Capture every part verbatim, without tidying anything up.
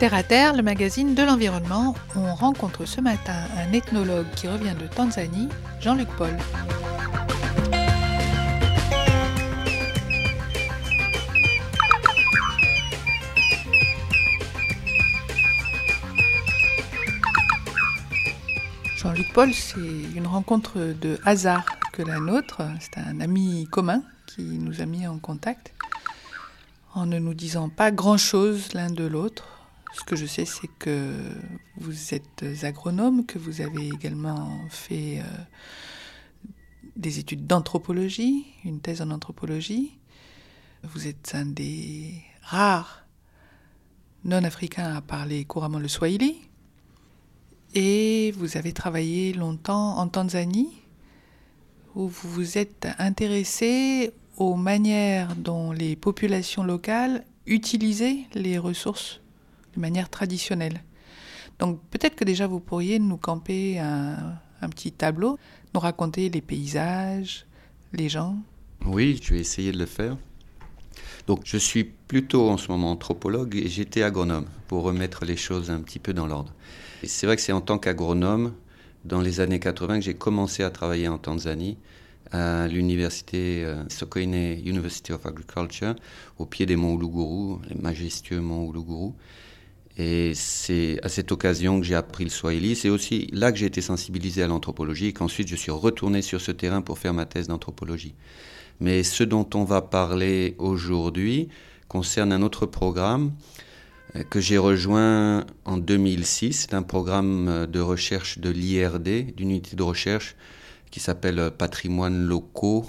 Terre à Terre, le magazine de l'environnement. On rencontre ce matin un ethnologue qui revient de Tanzanie, Jean-Luc Paul. Jean-Luc Paul, c'est une rencontre de hasard que la nôtre. C'est un ami commun qui nous a mis en contact en ne nous disant pas grand-chose l'un de l'autre. Ce que je sais, c'est que vous êtes agronome, que vous avez également fait euh, des études d'anthropologie, une thèse en anthropologie. Vous êtes un des rares non-africains à parler couramment le swahili. Et vous avez travaillé longtemps en Tanzanie, où vous vous êtes intéressé aux manières dont les populations locales utilisaient les ressources de manière traditionnelle. Donc peut-être que déjà vous pourriez nous camper un, un petit tableau, nous raconter les paysages, les gens. Oui, je vais essayer de le faire. Donc je suis plutôt en ce moment anthropologue et j'étais agronome pour remettre les choses un petit peu dans l'ordre. Et c'est vrai que c'est en tant qu'agronome, dans les années quatre-vingts, que j'ai commencé à travailler en Tanzanie, à l'université euh, Sokoine University of Agriculture, au pied des monts Uluguru, les majestueux monts Uluguru. Et c'est à cette occasion que j'ai appris le swahili. C'est aussi là que j'ai été sensibilisé à l'anthropologie et qu'ensuite je suis retourné sur ce terrain pour faire ma thèse d'anthropologie. Mais ce dont on va parler aujourd'hui concerne un autre programme que j'ai rejoint en deux mille six. C'est un programme de recherche de l'I R D, d'une unité de recherche qui s'appelle Patrimoines locaux.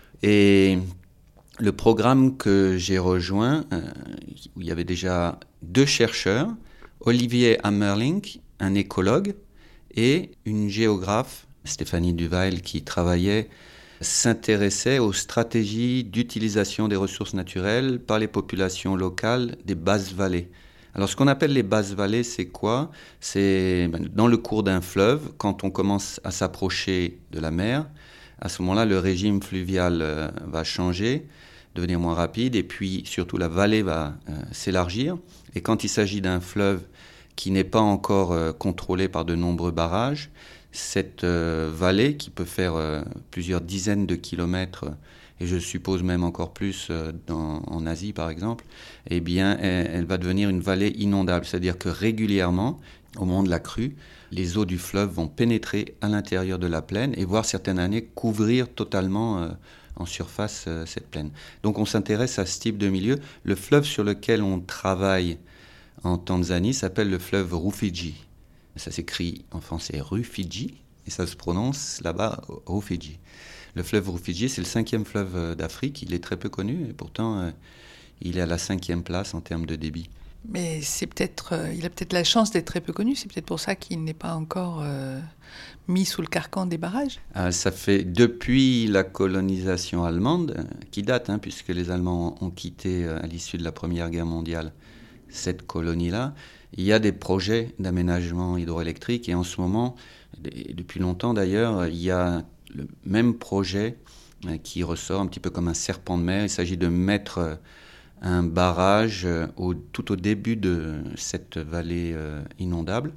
Et le programme que j'ai rejoint, où il y avait déjà deux chercheurs, Olivier Hammerling, un écologue, et une géographe, Stéphanie Duvail, qui travaillait, s'intéressait aux stratégies d'utilisation des ressources naturelles par les populations locales des basses vallées. Alors, ce qu'on appelle les basses vallées, c'est quoi ? C'est dans le cours d'un fleuve, quand on commence à s'approcher de la mer, à ce moment-là, le régime fluvial euh, va changer, devenir moins rapide, et puis surtout la vallée va euh, s'élargir. Et quand il s'agit d'un fleuve qui n'est pas encore euh, contrôlé par de nombreux barrages, cette euh, vallée, qui peut faire euh, plusieurs dizaines de kilomètres, et je suppose même encore plus euh, dans, en Asie par exemple, eh bien, elle, elle va devenir une vallée inondable. C'est-à-dire que régulièrement, au moment de la crue, les eaux du fleuve vont pénétrer à l'intérieur de la plaine et voire certaines années couvrir totalement euh, en surface euh, cette plaine. Donc on s'intéresse à ce type de milieu. Le fleuve sur lequel on travaille en Tanzanie s'appelle le fleuve Rufiji. Ça s'écrit en français Rufiji et ça se prononce là-bas Rufiji. Le fleuve Rufiji, c'est le cinquième fleuve d'Afrique. Il est très peu connu et pourtant euh, il est à la cinquième place en termes de débit. Mais c'est peut-être, euh, il a peut-être la chance d'être très peu connu. C'est peut-être pour ça qu'il n'est pas encore euh, mis sous le carcan des barrages. Ah, ça fait depuis la colonisation allemande, euh, qui date, hein, puisque les Allemands ont quitté euh, à l'issue de la Première Guerre mondiale cette colonie-là. Il y a des projets d'aménagement hydroélectrique et en ce moment, et depuis longtemps d'ailleurs, il y a le même projet euh, qui ressort un petit peu comme un serpent de mer. Il s'agit de mettre euh, un barrage euh, au, tout au début de cette vallée euh, inondable,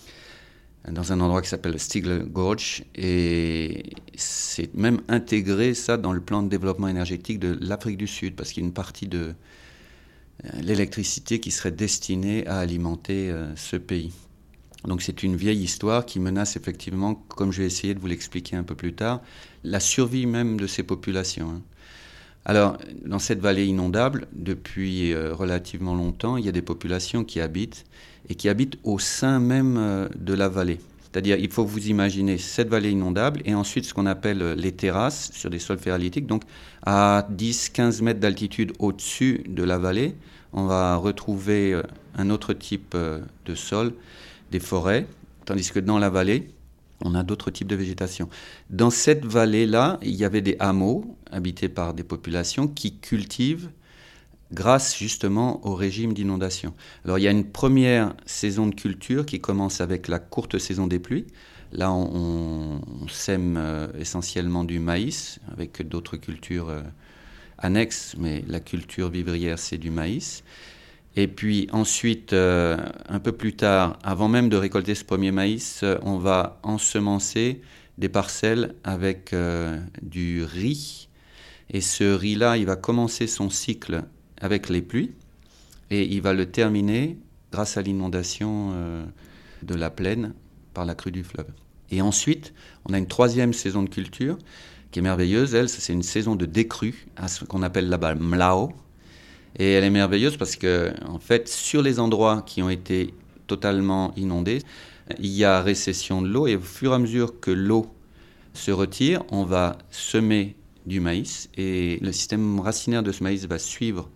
dans un endroit qui s'appelle Stigler Gorge, et c'est même intégré ça dans le plan de développement énergétique de l'Afrique du Sud, parce qu'il y a une partie de euh, l'électricité qui serait destinée à alimenter euh, ce pays. Donc c'est une vieille histoire qui menace effectivement, comme je vais essayer de vous l'expliquer un peu plus tard, la survie même de ces populations, hein. Alors, dans cette vallée inondable, depuis euh, relativement longtemps, il y a des populations qui habitent et qui habitent au sein même euh, de la vallée. C'est-à-dire, il faut que vous imaginez cette vallée inondable et ensuite ce qu'on appelle euh, les terrasses sur des sols phéralitiques. Donc, à dix à quinze mètres d'altitude au-dessus de la vallée, on va retrouver euh, un autre type euh, de sol, des forêts, tandis que dans la vallée, on a d'autres types de végétation. Dans cette vallée-là, il y avait des hameaux habités par des populations qui cultivent grâce justement au régime d'inondation. Alors il y a une première saison de culture qui commence avec la courte saison des pluies. Là, on, on sème euh, essentiellement du maïs avec d'autres cultures euh, annexes, mais la culture vivrière, c'est du maïs. Et puis ensuite, euh, un peu plus tard, avant même de récolter ce premier maïs, euh, on va ensemencer des parcelles avec euh, du riz. Et ce riz-là, il va commencer son cycle avec les pluies et il va le terminer grâce à l'inondation euh, de la plaine par la crue du fleuve. Et ensuite, on a une troisième saison de culture qui est merveilleuse. Elle, c'est une saison de décrue, à ce qu'on appelle là-bas mlao. Et elle est merveilleuse parce que, en fait, sur les endroits qui ont été totalement inondés, il y a récession de l'eau et au fur et à mesure que l'eau se retire, on va semer du maïs et le système racinaire de ce maïs va suivre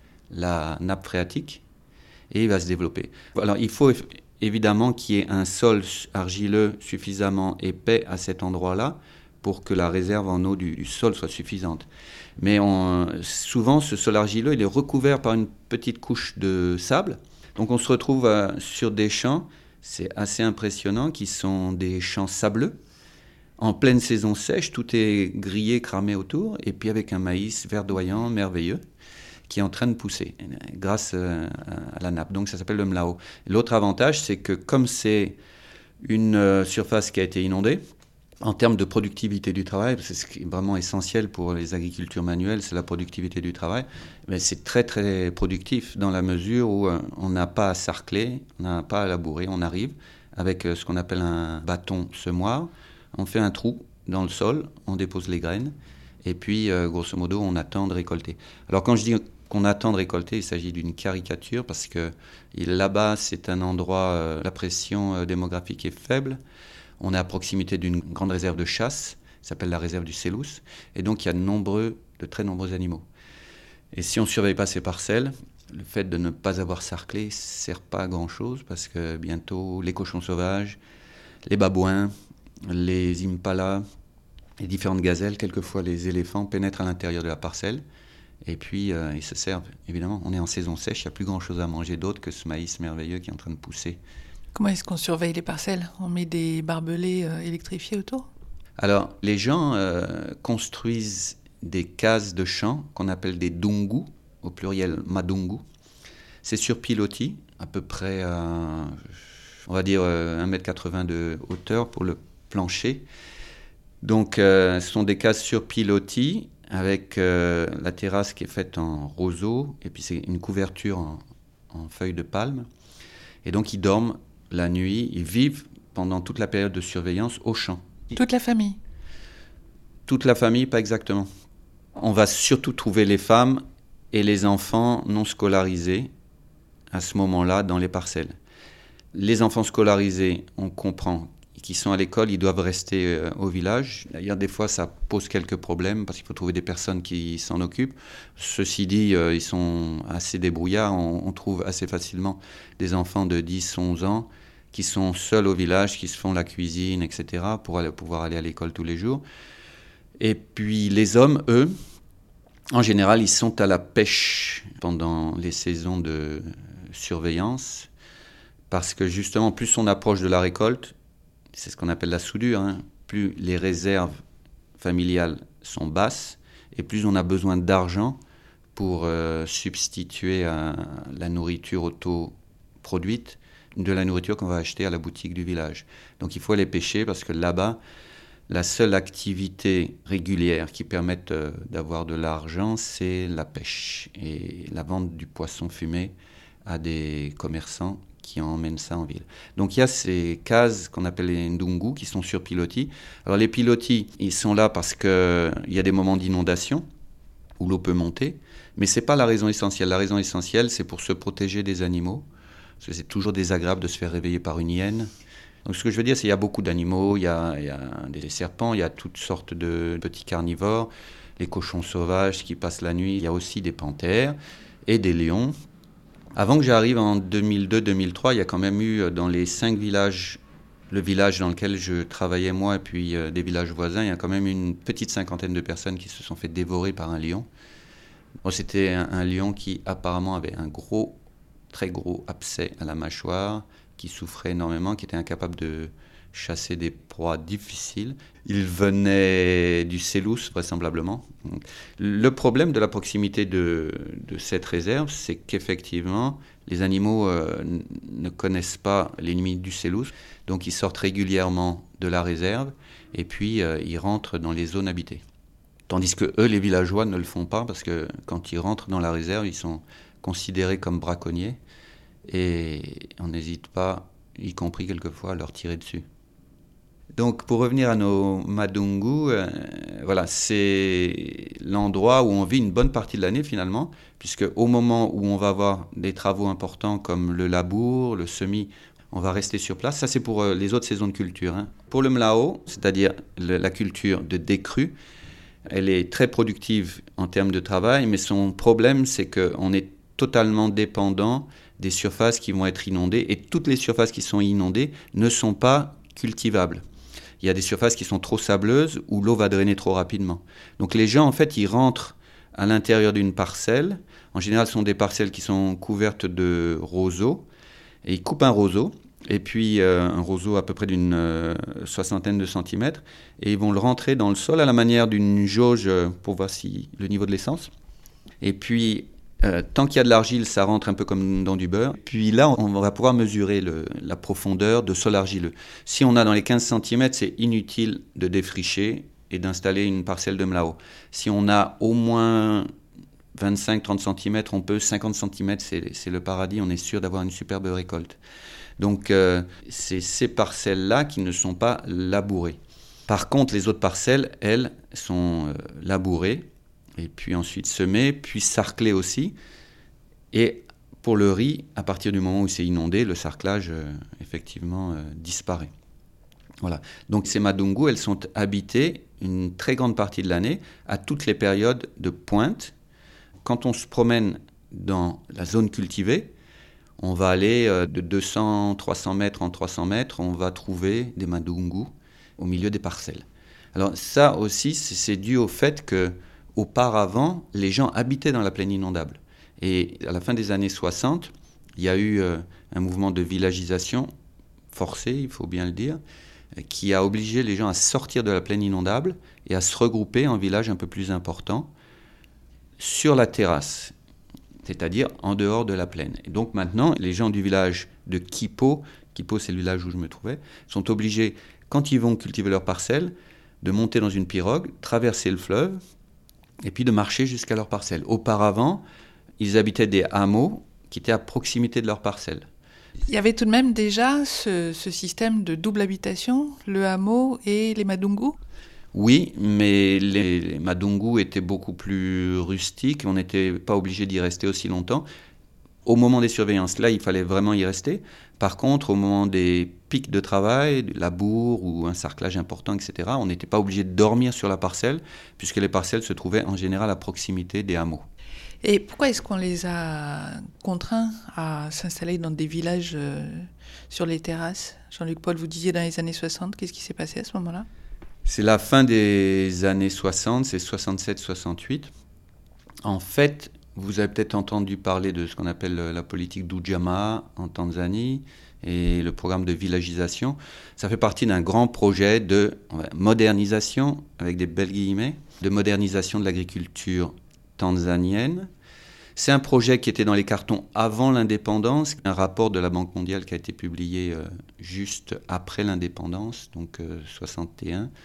la nappe phréatique et il va se développer. Alors, il faut évidemment qu'il y ait un sol argileux suffisamment épais à cet endroit-là pour que la réserve en eau du, du sol soit suffisante. Mais on, souvent, ce sol argileux, il est recouvert par une petite couche de sable. Donc on se retrouve euh, sur des champs, c'est assez impressionnant, qui sont des champs sableux. En pleine saison sèche, tout est grillé, cramé autour, et puis avec un maïs verdoyant, merveilleux, qui est en train de pousser, grâce euh, à la nappe. Donc ça s'appelle le mlao. L'autre avantage, c'est que comme c'est une euh, surface qui a été inondée, en termes de productivité du travail, c'est ce qui est vraiment essentiel pour les agricultures manuelles, c'est la productivité du travail, mais c'est très très productif dans la mesure où on n'a pas à sarcler, on n'a pas à labourer, on arrive avec ce qu'on appelle un bâton semoir, on fait un trou dans le sol, on dépose les graines, et puis grosso modo on attend de récolter. Alors quand je dis qu'on attend de récolter, il s'agit d'une caricature parce que là-bas c'est un endroit, la pression démographique est faible. On est à proximité d'une grande réserve de chasse, qui s'appelle la réserve du Célous, et donc il y a de, nombreux, de très nombreux animaux. Et si on ne surveille pas ces parcelles, le fait de ne pas avoir sarclé ne sert pas à grand-chose, parce que bientôt les cochons sauvages, les babouins, les impalas, les différentes gazelles, quelquefois les éléphants, pénètrent à l'intérieur de la parcelle, et puis euh, ils se servent. Évidemment, on est en saison sèche, il n'y a plus grand-chose à manger d'autre que ce maïs merveilleux qui est en train de pousser. Comment est-ce qu'on surveille les parcelles ? On met des barbelés euh, électrifiés autour ? Alors, les gens euh, construisent des cases de champs qu'on appelle des dungu, au pluriel madungu. C'est sur pilotis, à peu près, euh, on va dire, euh, un mètre quatre-vingts de hauteur pour le plancher. Donc, euh, ce sont des cases sur pilotis avec euh, la terrasse qui est faite en roseau, et puis c'est une couverture en, en feuilles de palme. Et donc, ils dorment la nuit, ils vivent pendant toute la période de surveillance au champ. Toute la famille ? Toute la famille, pas exactement. On va surtout trouver les femmes et les enfants non scolarisés à ce moment-là dans les parcelles. Les enfants scolarisés, on comprend, qui sont à l'école, ils doivent rester euh, au village. D'ailleurs, des fois, ça pose quelques problèmes parce qu'il faut trouver des personnes qui s'en occupent. Ceci dit, euh, ils sont assez débrouillards. On, on trouve assez facilement des enfants de dix, onze ans qui sont seuls au village, qui se font la cuisine, et cetera, pour aller, pouvoir aller à l'école tous les jours. Et puis les hommes, eux, en général, ils sont à la pêche pendant les saisons de surveillance, parce que justement, plus on approche de la récolte, c'est ce qu'on appelle la soudure, hein, plus les réserves familiales sont basses, et plus on a besoin d'argent pour euh, substituer à la nourriture auto-produite, de la nourriture qu'on va acheter à la boutique du village. Donc il faut aller pêcher parce que là-bas, la seule activité régulière qui permette euh, d'avoir de l'argent, c'est la pêche et la vente du poisson fumé à des commerçants qui emmènent ça en ville. Donc il y a ces cases qu'on appelle les ndungu qui sont sur pilotis. Alors les pilotis, ils sont là parce qu'il y a des moments d'inondation où l'eau peut monter, mais ce n'est pas la raison essentielle. La raison essentielle, c'est pour se protéger des animaux. Parce que c'est toujours désagréable de se faire réveiller par une hyène. Donc ce que je veux dire, c'est qu'il y a beaucoup d'animaux, il y a, il y a des serpents, il y a toutes sortes de petits carnivores, les cochons sauvages qui passent la nuit, il y a aussi des panthères et des lions. Avant que j'arrive en deux mille deux deux mille trois, il y a quand même eu dans les cinq villages, le village dans lequel je travaillais moi et puis euh, des villages voisins, il y a quand même une petite cinquantaine de personnes qui se sont fait dévorer par un lion. Bon, c'était un, un lion qui apparemment avait un gros très gros abcès à la mâchoire, qui souffrait énormément, qui était incapable de, chasser des proies difficiles. Ils venaient du Célous, vraisemblablement. Le problème de la proximité de, de cette réserve, c'est qu'effectivement, les animaux euh, ne connaissent pas les limites du Célous, donc ils sortent régulièrement de la réserve et puis euh, ils rentrent dans les zones habitées. Tandis que eux, les villageois, ne le font pas parce que quand ils rentrent dans la réserve, ils sont considérés comme braconniers et on n'hésite pas, y compris quelquefois, à leur tirer dessus. Donc pour revenir à nos Madungu, euh, voilà, c'est l'endroit où on vit une bonne partie de l'année finalement, puisque au moment où on va avoir des travaux importants comme le labour, le semis, on va rester sur place. Ça c'est pour euh, les autres saisons de culture. Hein. Pour le mlao, c'est-à-dire le, la culture de décrue, elle est très productive en termes de travail, mais son problème c'est qu'on est totalement dépendant des surfaces qui vont être inondées, et toutes les surfaces qui sont inondées ne sont pas cultivables. Il y a des surfaces qui sont trop sableuses où l'eau va drainer trop rapidement. Donc les gens, en fait, ils rentrent à l'intérieur d'une parcelle. En général, ce sont des parcelles qui sont couvertes de roseaux. Et ils coupent un roseau, et puis euh, un roseau à peu près d'une euh, soixantaine de centimètres, et ils vont le rentrer dans le sol à la manière d'une jauge pour voir si le niveau de l'essence. Et puis, Euh, tant qu'il y a de l'argile, ça rentre un peu comme dans du beurre. Puis là, on va pouvoir mesurer le, la profondeur de sol argileux. Si on a dans les quinze centimètres, c'est inutile de défricher et d'installer une parcelle de mlao. Si on a au moins vingt-cinq à trente centimètres, on peut, cinquante centimètres, c'est, c'est le paradis, on est sûr d'avoir une superbe récolte. Donc, euh, c'est ces parcelles-là qui ne sont pas labourées. Par contre, les autres parcelles, elles, sont euh, labourées. Et puis ensuite semé, puis sarclé aussi. Et pour le riz, à partir du moment où c'est inondé, le sarclage, euh, effectivement, euh, disparaît. Voilà. Donc ces Madungu, elles sont habitées une très grande partie de l'année, à toutes les périodes de pointe. Quand on se promène dans la zone cultivée, on va aller euh, de deux cents à trois cents mètres en trois cents mètres, on va trouver des Madungu au milieu des parcelles. Alors ça aussi, c'est, c'est dû au fait que auparavant, les gens habitaient dans la plaine inondable. Et à la fin des années soixante, il y a eu euh, un mouvement de villagisation forcé, il faut bien le dire, qui a obligé les gens à sortir de la plaine inondable et à se regrouper en villages un peu plus importants sur la terrasse, c'est-à-dire en dehors de la plaine. Et donc maintenant, les gens du village de Kipo, Kipo c'est le village où je me trouvais, sont obligés, quand ils vont cultiver leurs parcelles, de monter dans une pirogue, traverser le fleuve, et puis de marcher jusqu'à leur parcelle. Auparavant, ils habitaient des hameaux qui étaient à proximité de leur parcelle. Il y avait tout de même déjà ce, ce système de double habitation, le hameau et les Madungu ? Oui, mais les, les Madungu étaient beaucoup plus rustiques, on n'était pas obligé d'y rester aussi longtemps. Au moment des surveillances, là, il fallait vraiment y rester. Par contre, au moment des pics de travail, du labour ou un sarclage important, et cetera, on n'était pas obligé de dormir sur la parcelle, puisque les parcelles se trouvaient en général à proximité des hameaux. Et pourquoi est-ce qu'on les a contraints à s'installer dans des villages euh, sur les terrasses ? Jean-Luc Paul, vous disiez dans les années soixante, qu'est-ce qui s'est passé à ce moment-là ? C'est la fin des années soixante, c'est soixante-sept soixante-huit. En fait, vous avez peut-être entendu parler de ce qu'on appelle la politique d'Ujamaa en Tanzanie et le programme de villagisation. Ça fait partie d'un grand projet de modernisation, avec des belles guillemets, de modernisation de l'agriculture tanzanienne. C'est un projet qui était dans les cartons avant l'indépendance, un rapport de la Banque mondiale qui a été publié euh, juste après l'indépendance, donc euh, soixante et un.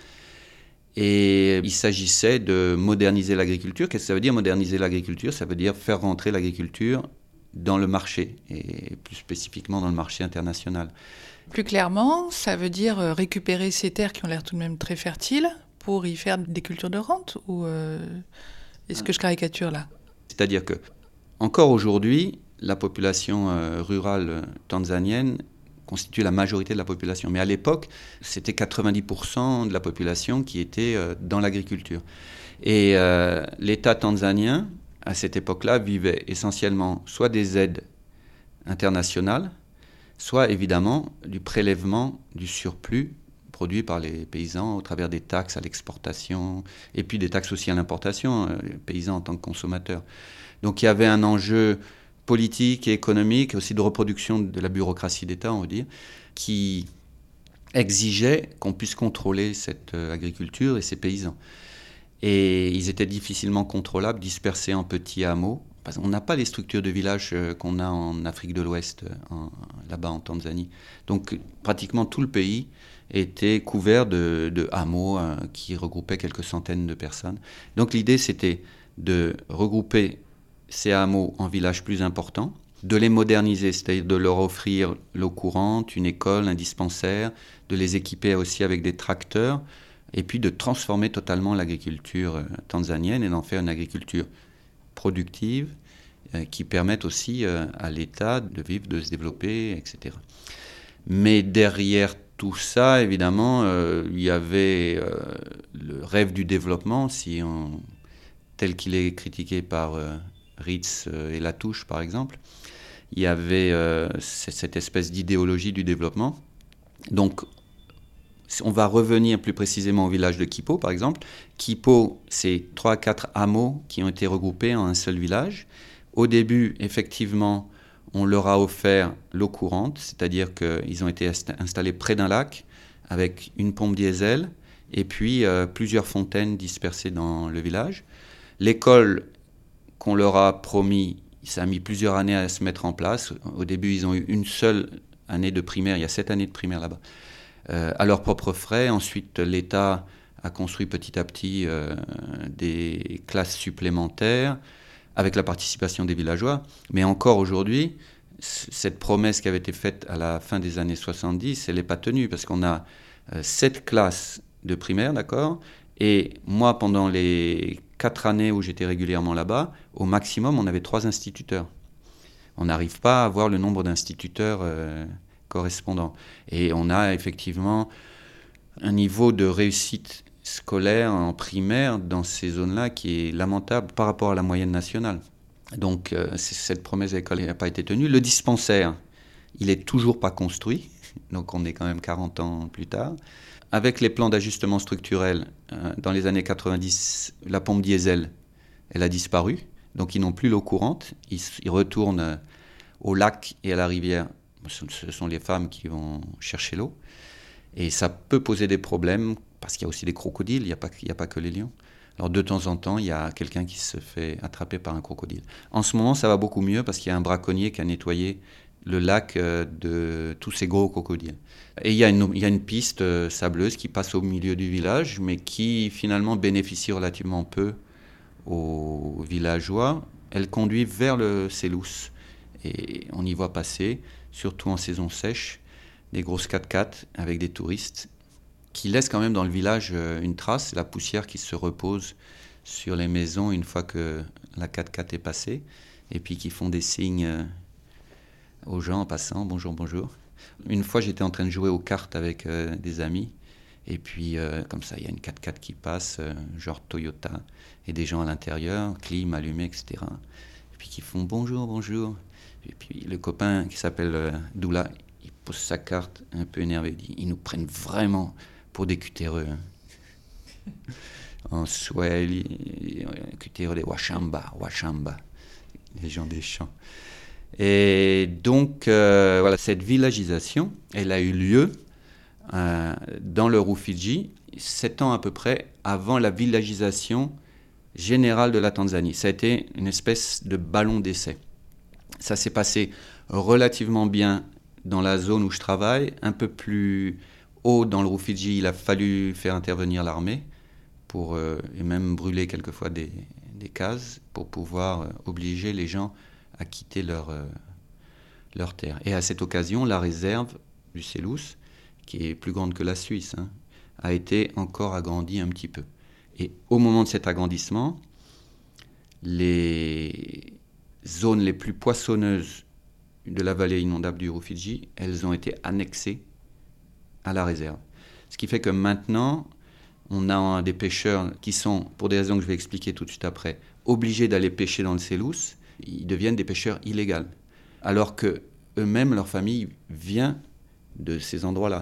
Et il s'agissait de moderniser l'agriculture. Qu'est-ce que ça veut dire moderniser l'agriculture ? Ça veut dire faire rentrer l'agriculture dans le marché, et plus spécifiquement dans le marché international. Plus clairement, ça veut dire récupérer ces terres qui ont l'air tout de même très fertiles pour y faire des cultures de rente ? Ou euh, est-ce que je caricature là ? C'est-à-dire que, encore aujourd'hui, la population euh, rurale tanzanienne constitue la majorité de la population. Mais à l'époque, c'était quatre-vingt-dix pour cent de la population qui était euh, dans l'agriculture. Et euh, l'État tanzanien, à cette époque-là, vivait essentiellement soit des aides internationales, soit évidemment du prélèvement du surplus produit par les paysans au travers des taxes à l'exportation et puis des taxes aussi à l'importation, euh, les paysans en tant que consommateurs. Donc il y avait un enjeu politique et économique, aussi de reproduction de la bureaucratie d'État, on va dire, qui exigeait qu'on puisse contrôler cette euh, agriculture et ces paysans. Et ils étaient difficilement contrôlables, dispersés en petits hameaux. Parce qu'on n'a pas les structures de village euh, qu'on a en Afrique de l'Ouest, en, là-bas en Tanzanie. Donc pratiquement tout le pays était couvert de, de hameaux euh, qui regroupaient quelques centaines de personnes. Donc l'idée, c'était de regrouper ces hameaux en villages plus importants, de les moderniser, c'est-à-dire de leur offrir l'eau courante, une école, un dispensaire, de les équiper aussi avec des tracteurs, et puis de transformer totalement l'agriculture tanzanienne et d'en faire une agriculture productive euh, qui permette aussi euh, à l'État de vivre, de se développer, et cetera. Mais derrière tout ça, évidemment, euh, il y avait euh, le rêve du développement, si on, tel qu'il est critiqué par euh, Ritz euh, et Latouche, par exemple. Il y avait euh, cette espèce d'idéologie du développement. Donc, on va revenir plus précisément au village de Kipo, par exemple. Kipo, c'est trois à quatre hameaux qui ont été regroupés en un seul village. Au début, effectivement, on leur a offert l'eau courante, c'est-à-dire qu'ils ont été installés près d'un lac avec une pompe diesel et puis euh, plusieurs fontaines dispersées dans le village. L'école qu'on leur a promis, ça a mis plusieurs années à se mettre en place. Au début, ils ont eu une seule année de primaire, il y a sept années de primaire là-bas. Euh, à leurs propres frais. Ensuite, l'État a construit petit à petit euh, des classes supplémentaires avec la participation des villageois. Mais encore aujourd'hui, c- cette promesse qui avait été faite à la fin des années soixante-dix, elle n'est pas tenue parce qu'on a euh, sept classes de primaire, d'accord ? Et moi, pendant les quatre années où j'étais régulièrement là-bas, au maximum, on avait trois instituteurs. On n'arrive pas à avoir le nombre d'instituteurs euh, correspondants. Et on a effectivement un niveau de réussite scolaire en primaire dans ces zones-là qui est lamentable par rapport à la moyenne nationale. Donc euh, cette promesse à l'école n'a pas été tenue. Le dispensaire, il n'est toujours pas construit, donc on est quand même quarante ans plus tard. Avec les plans d'ajustement structurel, euh, dans les années quatre-vingt-dix, la pompe diesel, elle a disparu. Donc ils n'ont plus l'eau courante, ils, ils retournent euh, au lac et à la rivière. Ce sont les femmes qui vont chercher l'eau. Et ça peut poser des problèmes, parce qu'il y a aussi des crocodiles, il n'y a pas, il n'y a pas que les lions. Alors de temps en temps, il y a quelqu'un qui se fait attraper par un crocodile. En ce moment, ça va beaucoup mieux, parce qu'il y a un braconnier qui a nettoyé le lac de tous ces gros crocodiles. Et il y a une, il y a une piste sableuse qui passe au milieu du village, mais qui finalement bénéficie relativement peu aux villageois. Elle conduit vers le Selous. Et on y voit passer, surtout en saison sèche, des grosses quatre-quatre avec des touristes qui laissent quand même dans le village une trace, la poussière qui se repose sur les maisons une fois que la quatre-quatre est passée, et puis qui font des signes aux gens en passant, bonjour, bonjour. Une fois, j'étais en train de jouer aux cartes avec euh, des amis, et puis euh, comme ça, il y a une quatre-quatre qui passe, euh, genre Toyota, et des gens à l'intérieur, clim allumé, et cetera. Et puis qui font bonjour, bonjour. Et puis le copain qui s'appelle euh, Doula, il pose sa carte un peu énervé, il dit, ils nous prennent vraiment pour des cutéreux. Hein. En Swahili, cutéreux des Washamba, Washamba, les gens des champs. Et donc, euh, voilà, cette villagisation, elle a eu lieu euh, dans le Rufiji, sept ans à peu près avant la villagisation générale de la Tanzanie. Ça a été une espèce de ballon d'essai. Ça s'est passé relativement bien dans la zone où je travaille. Un peu plus haut dans le Rufiji, il a fallu faire intervenir l'armée pour, euh, et même brûler quelquefois des, des cases pour pouvoir euh, obliger les gens à quitter leur, euh, leur terre. Et à cette occasion, la réserve du Selous, qui est plus grande que la Suisse, hein, a été encore agrandie un petit peu. Et au moment de cet agrandissement, les zones les plus poissonneuses de la vallée inondable du Rufiji, elles ont été annexées à la réserve. Ce qui fait que maintenant, on a des pêcheurs qui sont, pour des raisons que je vais expliquer tout de suite après, obligés d'aller pêcher dans le Selous. Ils deviennent des pêcheurs illégaux, alors que eux-mêmes, leur famille vient de ces endroits-là.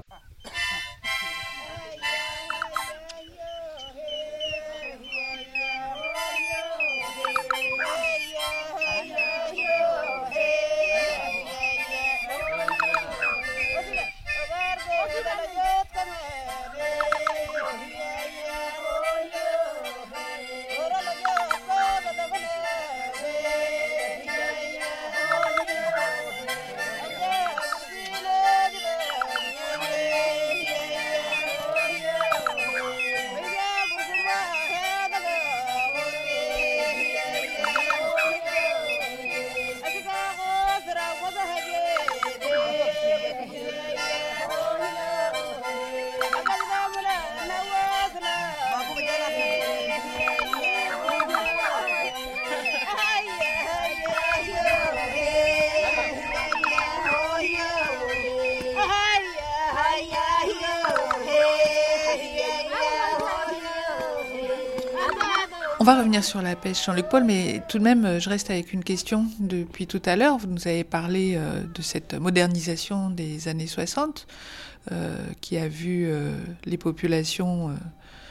On va revenir sur la pêche, Jean-Luc Paul, mais tout de même, je reste avec une question depuis tout à l'heure. Vous nous avez parlé euh, de cette modernisation des années soixante euh, qui a vu euh, les populations euh,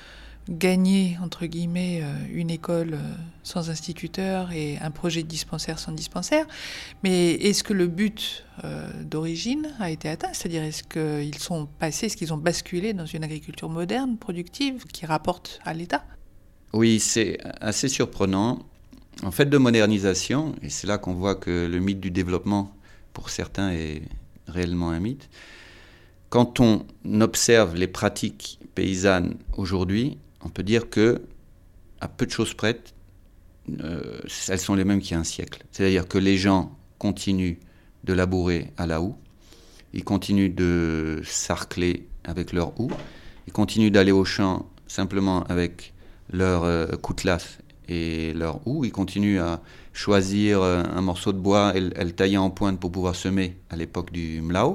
gagner, entre guillemets, euh, une école euh, sans instituteur et un projet de dispensaire sans dispensaire. Mais est-ce que le but euh, d'origine a été atteint ? C'est-à-dire, est-ce qu'ils sont passés, est-ce qu'ils ont basculé dans une agriculture moderne, productive, qui rapporte à l'État ? Oui, c'est assez surprenant. En fait, de modernisation, et c'est là qu'on voit que le mythe du développement, pour certains, est réellement un mythe. Quand on observe les pratiques paysannes aujourd'hui, on peut dire que, à peu de choses près, euh, elles sont les mêmes qu'il y a un siècle. C'est-à-dire que les gens continuent de labourer à la houe, ils continuent de sarcler avec leur houe, ils continuent d'aller au champ simplement avec leur euh, coutelas et leur houe. Ils continuent à choisir euh, un morceau de bois et, et le tailler en pointe pour pouvoir semer à l'époque du mlao.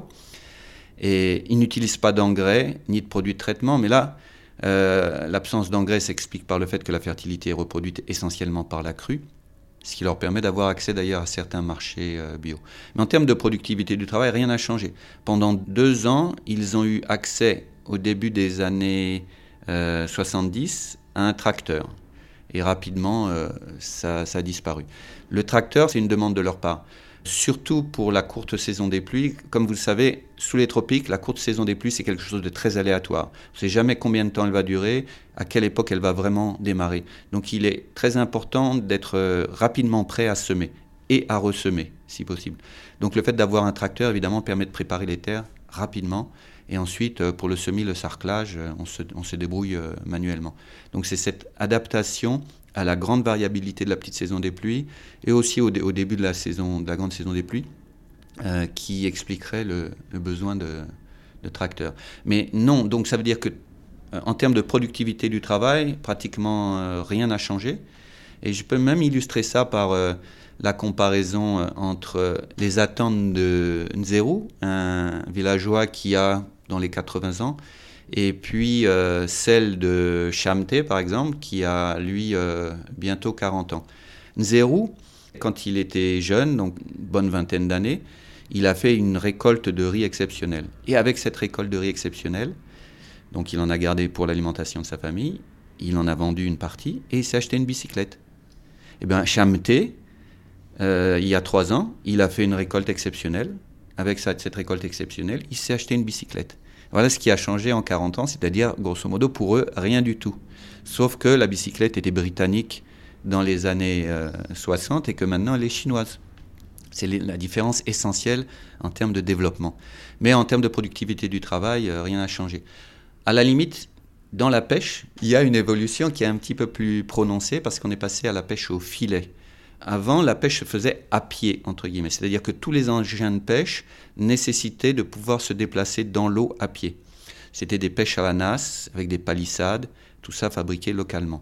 Et ils n'utilisent pas d'engrais ni de produits de traitement, mais là, euh, l'absence d'engrais s'explique par le fait que la fertilité est reproduite essentiellement par la crue, ce qui leur permet d'avoir accès d'ailleurs à certains marchés euh, bio. Mais en termes de productivité du travail, rien n'a changé. Pendant deux ans, ils ont eu accès, au début des années euh, soixante-dix, à un tracteur. Et rapidement, euh, ça, ça a disparu. Le tracteur, c'est une demande de leur part. Surtout pour la courte saison des pluies. Comme vous le savez, sous les tropiques, la courte saison des pluies, c'est quelque chose de très aléatoire. On ne sait jamais combien de temps elle va durer, à quelle époque elle va vraiment démarrer. Donc il est très important d'être rapidement prêt à semer et à ressemer, si possible. Donc le fait d'avoir un tracteur, évidemment, permet de préparer les terres rapidement. Et ensuite, pour le semis, le sarclage, on se, on se débrouille manuellement. Donc c'est cette adaptation à la grande variabilité de la petite saison des pluies et aussi au, dé, au début de la, saison, de la grande saison des pluies euh, qui expliquerait le, le besoin de, de tracteurs. Mais non, donc ça veut dire que euh, en termes de productivité du travail, pratiquement euh, rien n'a changé. Et je peux même illustrer ça par euh, la comparaison euh, entre les attentes de Nzérou, un villageois qui a dans les quatre-vingts ans, et puis euh, celle de Chamté, par exemple, qui a, lui, euh, bientôt quarante ans. Nzérou, quand il était jeune, donc une bonne vingtaine d'années, il a fait une récolte de riz exceptionnelle. Et avec cette récolte de riz exceptionnelle, donc il en a gardé pour l'alimentation de sa famille, il en a vendu une partie et il s'est acheté une bicyclette. Eh bien, Chamté, euh, il y a trois ans, il a fait une récolte exceptionnelle. Avec cette récolte exceptionnelle, il s'est acheté une bicyclette. Voilà ce qui a changé en quarante ans, c'est-à-dire, grosso modo, pour eux, rien du tout. Sauf que la bicyclette était britannique dans les années euh, soixante et que maintenant, elle est chinoise. C'est la différence essentielle en termes de développement. Mais en termes de productivité du travail, euh, rien n'a changé. À la limite, dans la pêche, il y a une évolution qui est un petit peu plus prononcée parce qu'on est passé à la pêche au filet. Avant, la pêche se faisait à pied, entre guillemets. C'est-à-dire que tous les engins de pêche nécessitaient de pouvoir se déplacer dans l'eau à pied. C'était des pêches à la nasse, avec des palissades, tout ça fabriqué localement.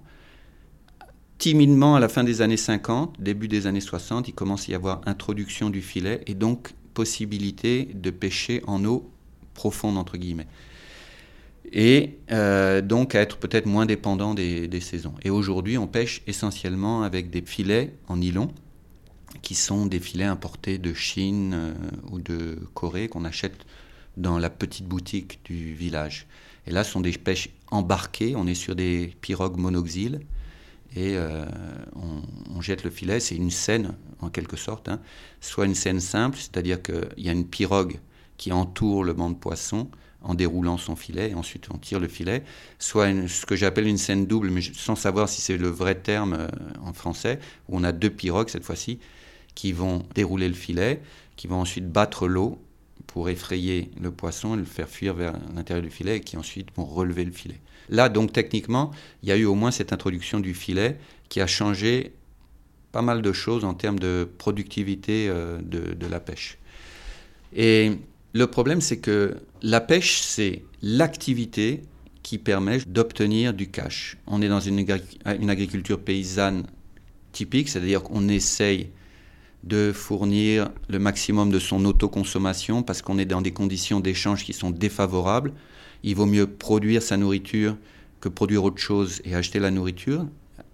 Timidement, à la fin des années cinquante, début des années soixante, il commence à y avoir introduction du filet et donc possibilité de pêcher en eau profonde, entre guillemets. Et euh, donc à être peut-être moins dépendant des, des saisons. Et aujourd'hui, on pêche essentiellement avec des filets en nylon, qui sont des filets importés de Chine euh, ou de Corée, qu'on achète dans la petite boutique du village. Et là, ce sont des pêches embarquées, on est sur des pirogues monoxyles, et euh, on, on jette le filet, c'est une scène en quelque sorte, hein. Soit une scène simple, c'est-à-dire qu'il y a une pirogue qui entoure le banc de poisson, en déroulant son filet, et ensuite on tire le filet, soit une, ce que j'appelle une scène double, mais sans savoir si c'est le vrai terme euh, en français, où on a deux pirogues cette fois-ci, qui vont dérouler le filet, qui vont ensuite battre l'eau pour effrayer le poisson et le faire fuir vers l'intérieur du filet, et qui ensuite vont relever le filet. Là, donc techniquement, il y a eu au moins cette introduction du filet qui a changé pas mal de choses en termes de productivité euh, de, de la pêche. Et le problème, c'est que la pêche, c'est l'activité qui permet d'obtenir du cash. On est dans une, une agriculture paysanne typique, c'est-à-dire qu'on essaye de fournir le maximum de son autoconsommation parce qu'on est dans des conditions d'échange qui sont défavorables. Il vaut mieux produire sa nourriture que produire autre chose et acheter la nourriture.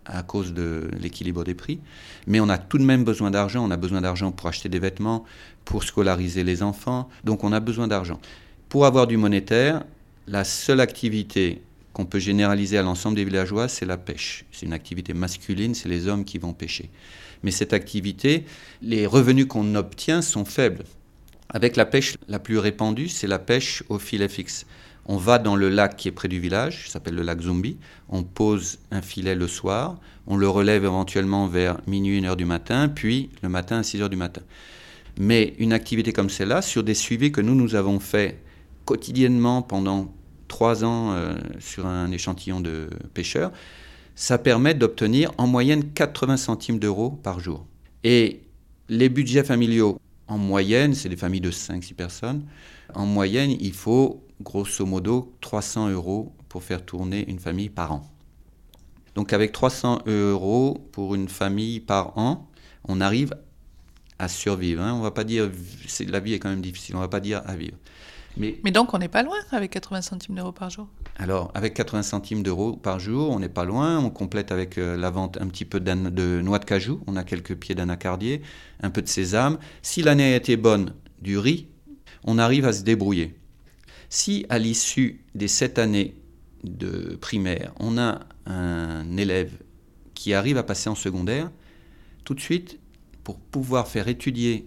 à cause de l'équilibre des prix. Mais on a tout de même besoin d'argent. On a besoin d'argent pour acheter des vêtements, pour scolariser les enfants. Donc on a besoin d'argent. Pour avoir du monétaire, la seule activité qu'on peut généraliser à l'ensemble des villageois, c'est la pêche. C'est une activité masculine, c'est les hommes qui vont pêcher. Mais cette activité, les revenus qu'on obtient sont faibles. Avec la pêche la plus répandue, c'est la pêche au filet fixe. On va dans le lac qui est près du village, qui s'appelle le lac Zumbi, on pose un filet le soir, on le relève éventuellement vers minuit, une heure du matin, puis le matin à six heures du matin. Mais une activité comme celle-là, sur des suivis que nous, nous avons fait quotidiennement pendant trois ans euh, sur un échantillon de pêcheurs, ça permet d'obtenir en moyenne quatre-vingts centimes d'euros par jour. Et les budgets familiaux, en moyenne, c'est des familles de cinq six personnes, en moyenne, il faut grosso modo trois cents euros pour faire tourner une famille par an. Donc avec trois cents euros pour une famille par an, on arrive à survivre. Hein. On va pas dire, c'est, la vie est quand même difficile, on ne va pas dire à vivre. Mais, Mais donc on n'est pas loin avec quatre-vingts centimes d'euros par jour. Alors avec quatre-vingts centimes d'euros par jour, on n'est pas loin. On complète avec euh, la vente un petit peu de noix de cajou. On a quelques pieds d'anacardier, un peu de sésame. Si l'année a été bonne, du riz, on arrive à se débrouiller. Si à l'issue des sept années de primaire, on a un élève qui arrive à passer en secondaire, tout de suite, pour pouvoir faire étudier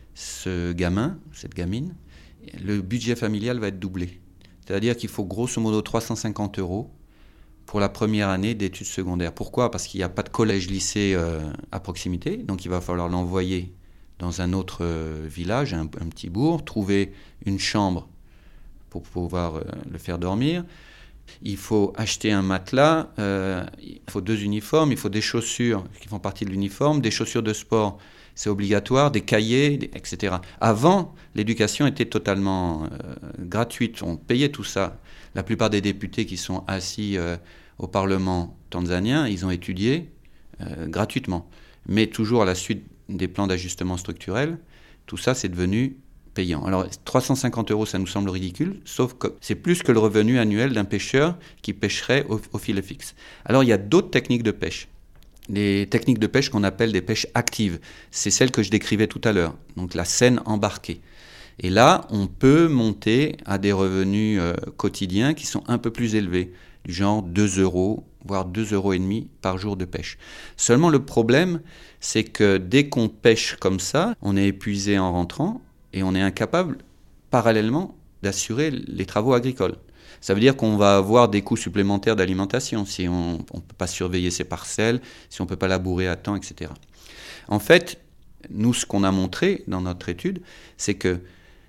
ce gamin, cette gamine, le budget familial va être doublé. C'est-à-dire qu'il faut grosso modo trois cent cinquante euros pour la première année d'études secondaires. Pourquoi ? Parce qu'il n'y a pas de collège-lycée euh, à proximité, donc il va falloir l'envoyer dans un autre euh, village, un, un petit bourg, trouver une chambre pour pouvoir euh, le faire dormir. Il faut acheter un matelas, euh, il faut deux uniformes, il faut des chaussures qui font partie de l'uniforme, des chaussures de sport, c'est obligatoire, des cahiers, des, et cetera. Avant, l'éducation était totalement euh, gratuite, on payait tout ça. La plupart des députés qui sont assis euh, au Parlement tanzanien, ils ont étudié euh, gratuitement. Mais toujours à la suite des plans d'ajustement structurel, tout ça c'est devenu payant. Alors trois cent cinquante euros, ça nous semble ridicule, sauf que c'est plus que le revenu annuel d'un pêcheur qui pêcherait au, au filet fixe. Alors il y a d'autres techniques de pêche. Les techniques de pêche qu'on appelle des pêches actives, c'est celles que je décrivais tout à l'heure, donc la seine embarquée. Et là, on peut monter à des revenus euh, quotidiens qui sont un peu plus élevés, du genre deux euros, voire deux euros et demi par jour de pêche. Seulement le problème, c'est que dès qu'on pêche comme ça, on est épuisé en rentrant et on est incapable, parallèlement, d'assurer les travaux agricoles. Ça veut dire qu'on va avoir des coûts supplémentaires d'alimentation si on ne peut pas surveiller ses parcelles, si on ne peut pas labourer à temps, et cetera. En fait, nous, ce qu'on a montré dans notre étude, c'est que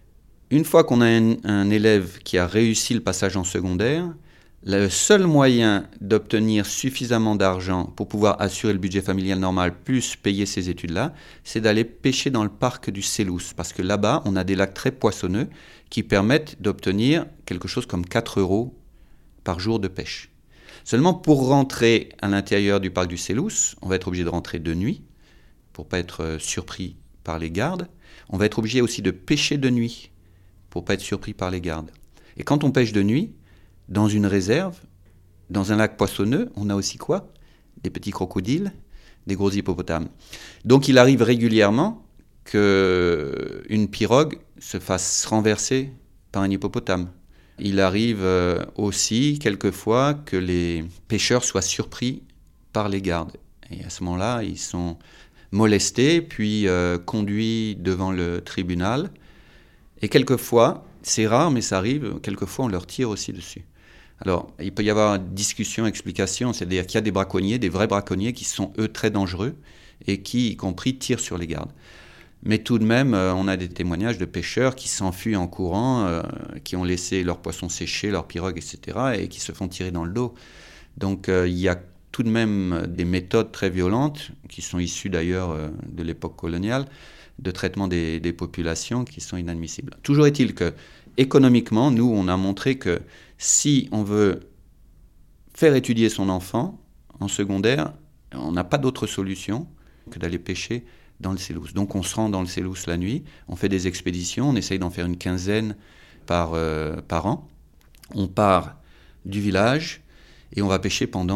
une fois qu'on a un, un élève qui a réussi le passage en secondaire, le seul moyen d'obtenir suffisamment d'argent pour pouvoir assurer le budget familial normal plus payer ces études-là, c'est d'aller pêcher dans le parc du Selous. Parce que là-bas, on a des lacs très poissonneux qui permettent d'obtenir quelque chose comme quatre euros par jour de pêche. Seulement, pour rentrer à l'intérieur du parc du Selous, on va être obligé de rentrer de nuit pour ne pas être surpris par les gardes. On va être obligé aussi de pêcher de nuit pour ne pas être surpris par les gardes. Et quand on pêche de nuit, dans une réserve, dans un lac poissonneux, on a aussi quoi ? Des petits crocodiles, des gros hippopotames. Donc il arrive régulièrement qu'une pirogue se fasse renverser par un hippopotame. Il arrive aussi quelquefois que les pêcheurs soient surpris par les gardes. Et à ce moment-là, ils sont molestés, puis euh, conduits devant le tribunal. Et quelquefois, c'est rare, mais ça arrive, quelquefois on leur tire aussi dessus. Alors, il peut y avoir discussion, explication, c'est-à-dire qu'il y a des braconniers, des vrais braconniers qui sont, eux, très dangereux et qui, y compris, tirent sur les gardes. Mais tout de même, euh, on a des témoignages de pêcheurs qui s'enfuient en courant, euh, qui ont laissé leurs poissons sécher, leurs pirogues, et cetera, et qui se font tirer dans le dos. Donc, euh, il y a tout de même des méthodes très violentes, qui sont issues d'ailleurs euh, de l'époque coloniale, de traitement des, des populations qui sont inadmissibles. Toujours est-il que, économiquement, nous, on a montré que si on veut faire étudier son enfant en secondaire, on n'a pas d'autre solution que d'aller pêcher dans le Selous. Donc on se rend dans le Selous la nuit, on fait des expéditions, on essaye d'en faire une quinzaine par, euh, par an. On part du village et on va pêcher pendant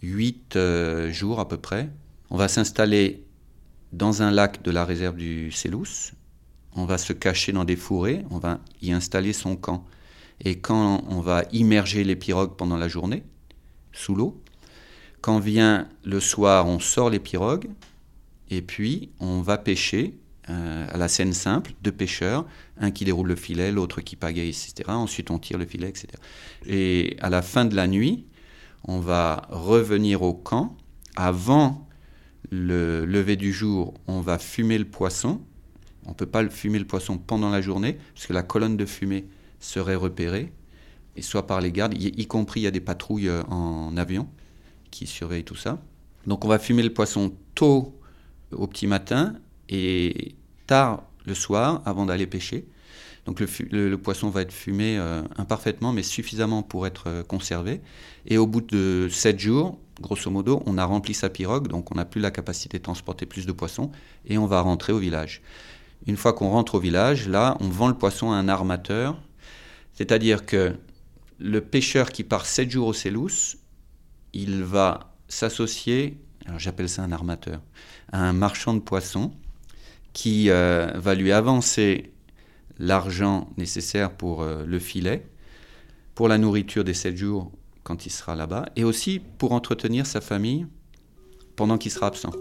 huit euh, jours à peu près. On va s'installer dans un lac de la réserve du Célous. On va se cacher dans des fourrés, on va y installer son camp. Et quand on va immerger les pirogues pendant la journée, sous l'eau, quand vient le soir, on sort les pirogues, et puis on va pêcher euh, à la scène simple, deux pêcheurs, un qui déroule le filet, l'autre qui pagaie, et cetera. Ensuite, on tire le filet, et cetera. Et à la fin de la nuit, on va revenir au camp. Avant le lever du jour, on va fumer le poisson. On ne peut pas fumer le poisson pendant la journée, parce que la colonne de fumée serait repérée, et soit par les gardes, y, y compris il y a des patrouilles en avion qui surveillent tout ça. Donc on va fumer le poisson tôt au petit matin et tard le soir avant d'aller pêcher. Donc le, le, le poisson va être fumé euh, imparfaitement, mais suffisamment pour être euh, conservé. Et au bout de sept jours, grosso modo, on a rempli sa pirogue, donc on n'a plus la capacité de transporter plus de poissons, et on va rentrer au village. Une fois qu'on rentre au village, là, on vend le poisson à un armateur, c'est-à-dire que le pêcheur qui part sept jours au Célous, il va s'associer, alors j'appelle ça un armateur, à un marchand de poissons qui euh, va lui avancer l'argent nécessaire pour euh, le filet, pour la nourriture des sept jours quand il sera là-bas, et aussi pour entretenir sa famille pendant qu'il sera absent.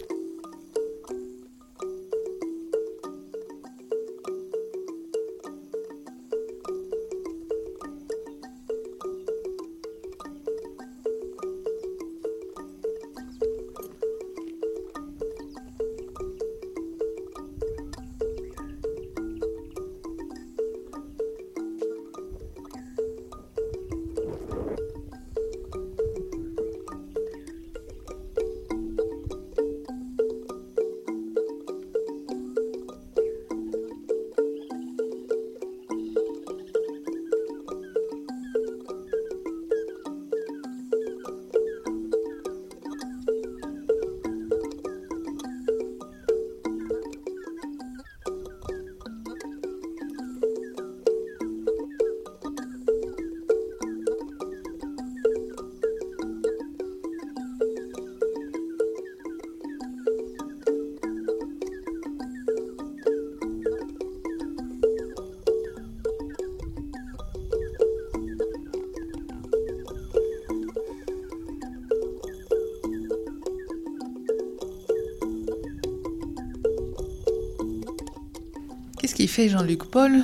Qu'est-ce qui fait, Jean-Luc Paul,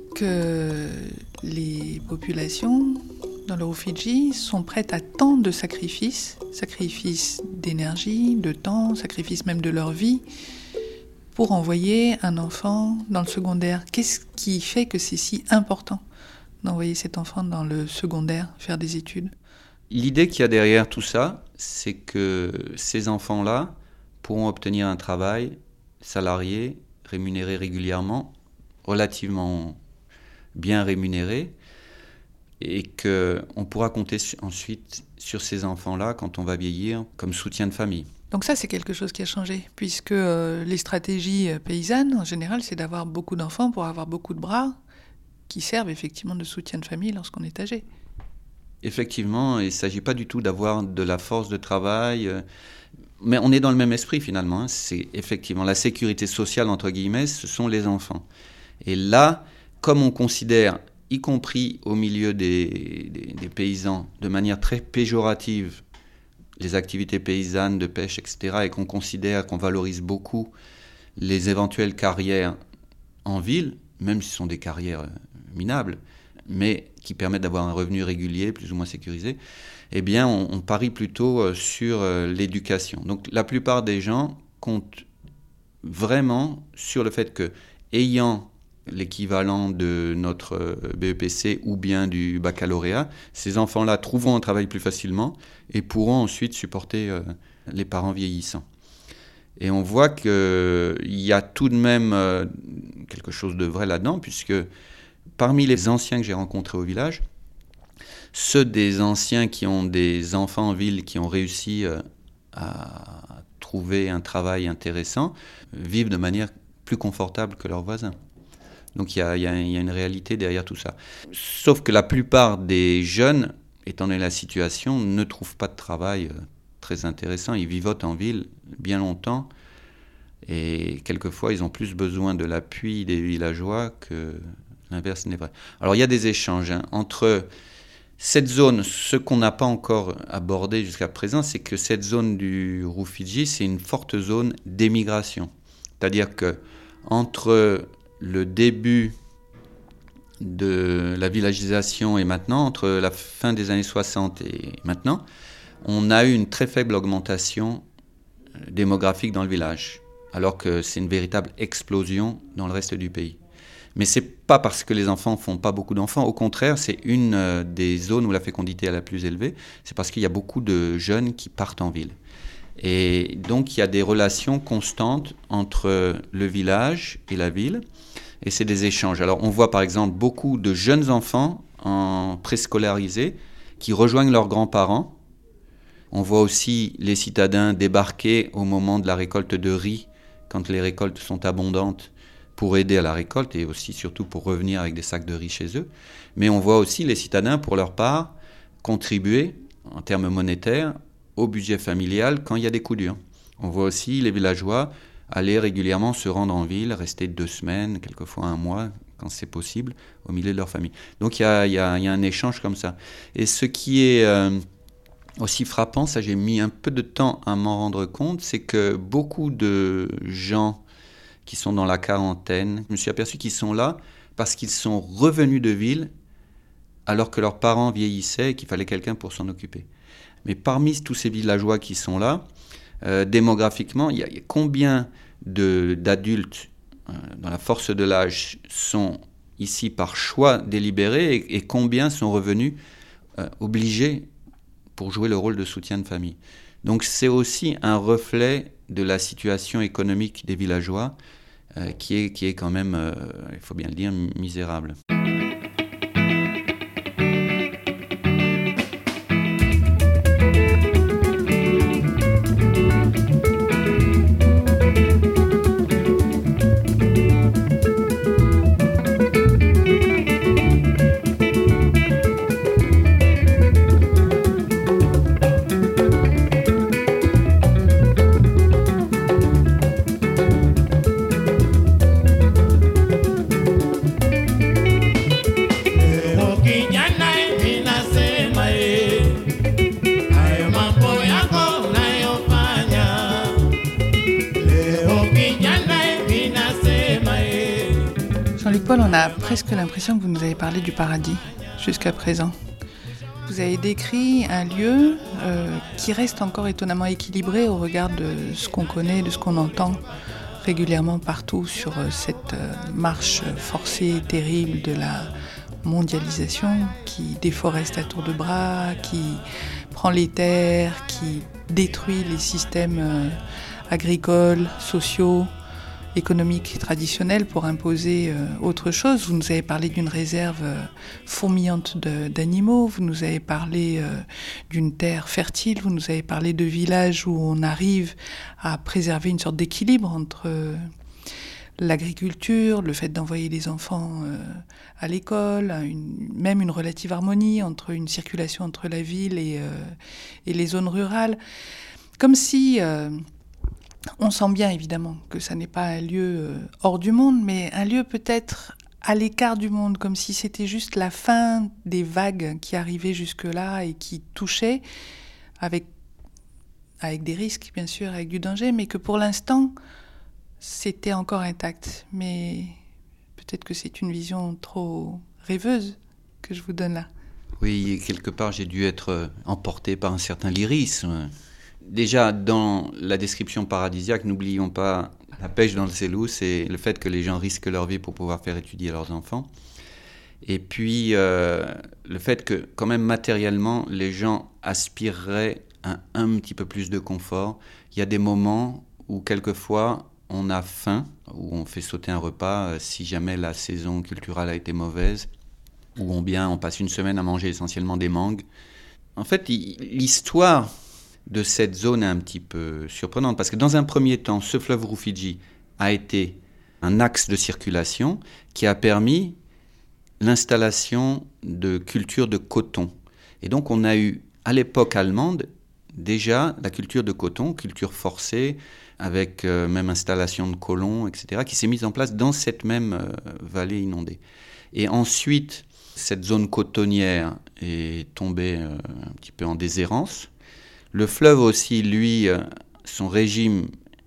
que les populations dans le Rufiji sont prêtes à tant de sacrifices, sacrifices d'énergie, de temps, sacrifices même de leur vie, pour envoyer un enfant dans le secondaire? Qu'est-ce qui fait que c'est si important d'envoyer cet enfant dans le secondaire, faire des études? L'idée qu'il y a derrière tout ça, c'est que ces enfants-là pourront obtenir un travail salarié, rémunéré régulièrement, relativement bien rémunéré, et qu'on pourra compter ensuite sur ces enfants-là quand on va vieillir comme soutien de famille. Donc ça, c'est quelque chose qui a changé, puisque euh, les stratégies paysannes, en général, c'est d'avoir beaucoup d'enfants pour avoir beaucoup de bras qui servent effectivement de soutien de famille lorsqu'on est âgé. Effectivement, il ne s'agit pas du tout d'avoir de la force de travail, euh, mais on est dans le même esprit finalement. Hein. C'est effectivement la sécurité sociale, entre guillemets, ce sont les enfants. Et là, comme on considère, y compris au milieu des, des, des paysans, de manière très péjorative, les activités paysannes de pêche, et cetera, et qu'on considère qu'on valorise beaucoup les éventuelles carrières en ville, même si ce sont des carrières minables, mais qui permettent d'avoir un revenu régulier, plus ou moins sécurisé, eh bien, on, on parie plutôt sur l'éducation. Donc, la plupart des gens comptent vraiment sur le fait que, ayant l'équivalent de notre B E P C ou bien du baccalauréat, ces enfants-là trouveront un travail plus facilement et pourront ensuite supporter euh, les parents vieillissants. Et on voit qu'il y a tout de même euh, quelque chose de vrai là-dedans, puisque parmi les anciens que j'ai rencontrés au village, ceux des anciens qui ont des enfants en ville qui ont réussi euh, à trouver un travail intéressant vivent de manière plus confortable que leurs voisins. Donc il y a, il y a, il y a une réalité derrière tout ça. Sauf que la plupart des jeunes étant donné la situation, ne trouvent pas de travail très intéressant. Ils vivotent en ville bien longtemps et quelquefois ils ont plus besoin de l'appui des villageois que l'inverse n'est vrai. Alors il y a des échanges hein, entre cette zone. Ce qu'on n'a pas encore abordé jusqu'à présent, c'est que cette zone du Rufiji, c'est une forte zone d'émigration. C'est-à-dire que entre le début de la villagisation et maintenant, entre la fin des années soixante et maintenant, on a eu une très faible augmentation démographique dans le village, alors que c'est une véritable explosion dans le reste du pays. Mais ce n'est pas parce que les enfants ne font pas beaucoup d'enfants, au contraire, c'est une des zones où la fécondité est la plus élevée, c'est parce qu'il y a beaucoup de jeunes qui partent en ville. Et donc il y a des relations constantes entre le village et la ville, et c'est des échanges. Alors on voit par exemple beaucoup de jeunes enfants en préscolarisés qui rejoignent leurs grands-parents. On voit aussi les citadins débarquer au moment de la récolte de riz, quand les récoltes sont abondantes, pour aider à la récolte et aussi surtout pour revenir avec des sacs de riz chez eux. Mais on voit aussi les citadins, pour leur part, contribuer en termes monétaires au budget familial quand il y a des coups durs. On voit aussi les villageois aller régulièrement se rendre en ville, rester deux semaines, quelquefois un mois, quand c'est possible, au milieu de leur famille. Donc il y a, il y a, il y a un échange comme ça. Et ce qui est euh, aussi frappant, ça j'ai mis un peu de temps à m'en rendre compte, c'est que beaucoup de gens qui sont dans la quarantaine, je me suis aperçu qu'ils sont là parce qu'ils sont revenus de ville alors que leurs parents vieillissaient et qu'il fallait quelqu'un pour s'en occuper. Mais parmi tous ces villageois qui sont là, euh, démographiquement, il y, y a combien de, d'adultes euh, dans la force de l'âge sont ici par choix délibéré et, et combien sont revenus euh, obligés pour jouer le rôle de soutien de famille. Donc c'est aussi un reflet de la situation économique des villageois euh, qui, est, qui est quand même, euh, il faut bien le dire, misérable. Paul, on a presque l'impression que vous nous avez parlé du paradis jusqu'à présent. Vous avez décrit un lieu euh, qui reste encore étonnamment équilibré au regard de ce qu'on connaît, de ce qu'on entend régulièrement partout sur euh, cette euh, marche forcée et terrible de la mondialisation qui déforeste à tour de bras, qui prend les terres, qui détruit les systèmes euh, agricoles, sociaux, économique traditionnelle pour imposer euh, autre chose. Vous nous avez parlé d'une réserve euh, fourmillante de, d'animaux, vous nous avez parlé euh, d'une terre fertile, vous nous avez parlé de villages où on arrive à préserver une sorte d'équilibre entre euh, l'agriculture, le fait d'envoyer les enfants euh, à l'école, une, même une relative harmonie entre une circulation entre la ville et, euh, et les zones rurales. Comme si... Euh, On sent bien évidemment que ça n'est pas un lieu hors du monde, mais un lieu peut-être à l'écart du monde, comme si c'était juste la fin des vagues qui arrivaient jusque-là et qui touchaient, avec, avec des risques bien sûr, avec du danger, mais que pour l'instant, c'était encore intact. Mais peut-être que c'est une vision trop rêveuse que je vous donne là. Oui, quelque part j'ai dû être emporté par un certain lyrisme. Déjà, dans la description paradisiaque, n'oublions pas la pêche dans le Selous, c'est le fait que les gens risquent leur vie pour pouvoir faire étudier leurs enfants. Et puis, euh, le fait que, quand même, matériellement, les gens aspireraient à un petit peu plus de confort. Il y a des moments où, quelquefois, on a faim, où on fait sauter un repas si jamais la saison culturelle a été mauvaise, ou on, bien, on passe une semaine à manger essentiellement des mangues. En fait, l'histoire de cette zone est un petit peu surprenante, parce que dans un premier temps, ce fleuve Rufiji a été un axe de circulation qui a permis l'installation de cultures de coton. Et donc on a eu, à l'époque allemande, déjà la culture de coton, culture forcée, avec euh, même installation de colons, et cetera, qui s'est mise en place dans cette même euh, vallée inondée. Et ensuite, cette zone cotonnière est tombée euh, un petit peu en déshérence. Le fleuve aussi, lui, euh, son régime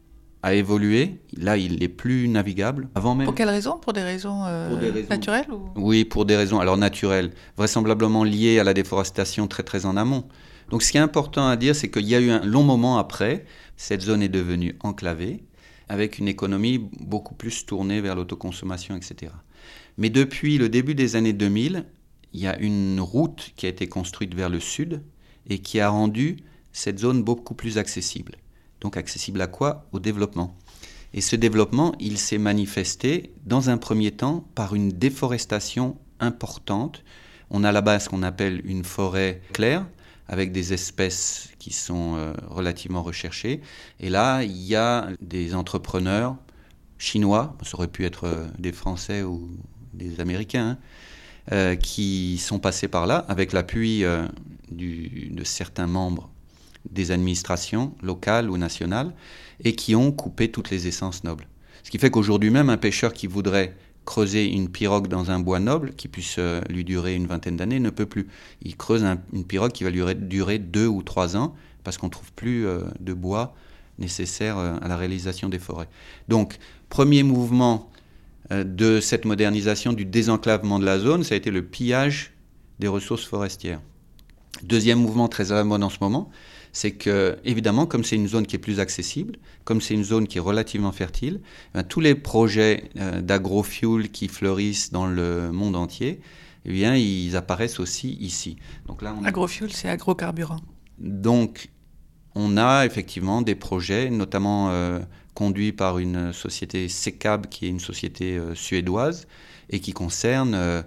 a évolué. Là, il n'est plus navigable. Avant même... Pour quelles raisons ? Pour des raisons, euh, Pour des raisons... naturelles ou... Oui, pour des raisons alors naturelles, vraisemblablement liées à la déforestation très très en amont. Donc ce qui est important à dire, c'est qu'il y a eu un long moment après, cette zone est devenue enclavée, avec une économie beaucoup plus tournée vers l'autoconsommation, et cetera. Mais depuis le début des années deux mille, il y a une route qui a été construite vers le sud et qui a rendu cette zone beaucoup plus accessible. Donc accessible à quoi ? Au développement. Et ce développement, il s'est manifesté dans un premier temps par une déforestation importante. On a là-bas ce qu'on appelle une forêt claire, avec des espèces qui sont euh, relativement recherchées. Et là, il y a des entrepreneurs chinois, ça aurait pu être euh, des Français ou des Américains, hein, euh, qui sont passés par là avec l'appui euh, du, de certains membres des administrations locales ou nationales et qui ont coupé toutes les essences nobles. Ce qui fait qu'aujourd'hui même, un pêcheur qui voudrait creuser une pirogue dans un bois noble qui puisse euh, lui durer une vingtaine d'années ne peut plus. Il creuse un, une pirogue qui va lui durer deux ou trois ans parce qu'on ne trouve plus euh, de bois nécessaire euh, à la réalisation des forêts. Donc, premier mouvement euh, de cette modernisation, du désenclavement de la zone, ça a été le pillage des ressources forestières. Deuxième mouvement très à la mode en ce moment, c'est que, évidemment, comme c'est une zone qui est plus accessible, comme c'est une zone qui est relativement fertile, eh tous les projets euh, d'agrofuel qui fleurissent dans le monde entier, eh bien, ils apparaissent aussi ici. Donc là, on a... Agrofuel, c'est agrocarburant. Donc, on a effectivement des projets, notamment euh, conduits par une société Sekab, qui est une société euh, suédoise, et qui concerne euh,